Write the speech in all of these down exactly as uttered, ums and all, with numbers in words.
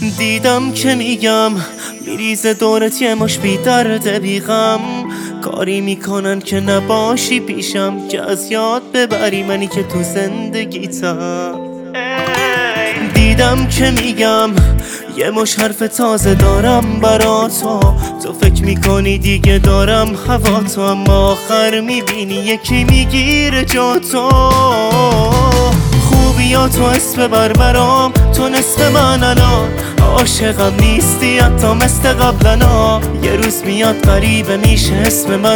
دیدم که میگم میریزه دورت یه مش بی درد بیغم، کاری میکنن که نباشی پیشم، که از یاد ببری منی که تو زندگیتم. دیدم که میگم یه مش حرف تازه دارم برا تو، تو فکر میکنی دیگه دارم هوا تو، اما آخر میبینی یکی میگیره جا تو. خوبیا تو اسم بر برام، تو نصف من الان، عاشقم نیستی حتی مثل قبلنا. یه روز میاد غریبه میشه اسم من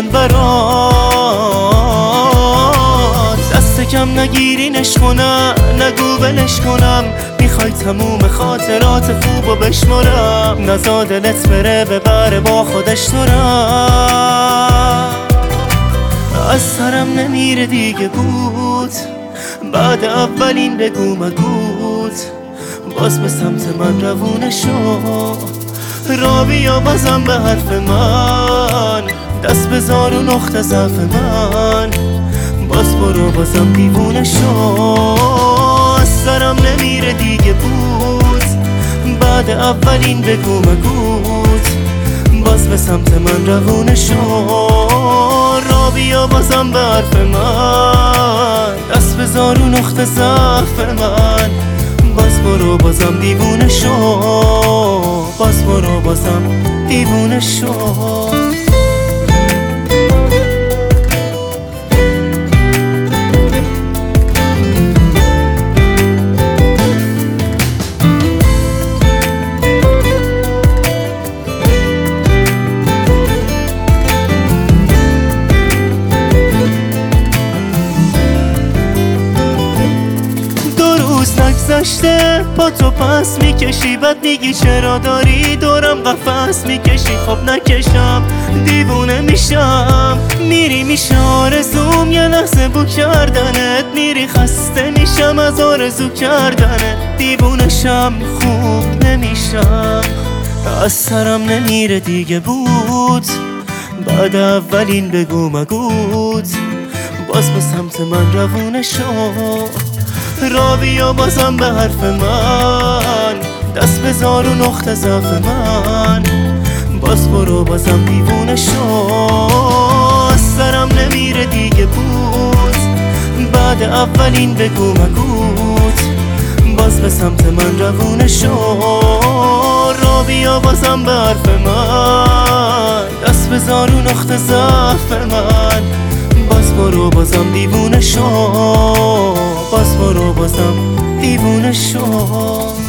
برات. دست کم نگیرینش کنم، نگو ولش کنم، میخوای تموم خاطرات خوبو بشمرم، نزا دلت بره ببره با خودش تو رم. از سرم نمیره دیگه بود، بعد اولین بگو مگوت، باز به سمت من روونه شو. را بیا بازم به حرف من، دست بذار و نقطه ضعف من، باز برو بازم دیوونه شو. از سرم نمیره دیگه بود، بعد اولین بگو مگوت، باز به سمت من روونه شو. را بیا بازم به حرف من، دست بذار و نقطه ضعف من، باز برو بازم دیوونه شو، باز برو بازم دیوونه شو. نگذشته با تو پس میکشی، بد میگی چرا داری دورم قفس میکشی. خب نکشم دیوونه میشم، میری میشه آرزوم یه لحظه بو کردنت، میری خسته میشم از آرزو کردنت. دیوونشم خوب نمیشم، از سرم نمیره دیگه بود، بعد اولین بگو مگوت، باز به سمت من روونه شو. را بیا بازم به حرف من، دست بذار و نقطه ضعف من، باز برو بازم دیوونه شو. از سرم نمیره دیگه بود، بعد اولین بگو مگوت، باز به سمت من روونه شو. را بیا بازم به حرف من، دست بذار و نقطه ضعف من، باز برو بازم دیوونه شو، باز برو بازم دیوونه شو.